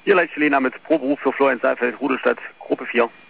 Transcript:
Hier Leitselena mit Proberuf für Florian Saalfeld, Rudelstadt, Gruppe 4.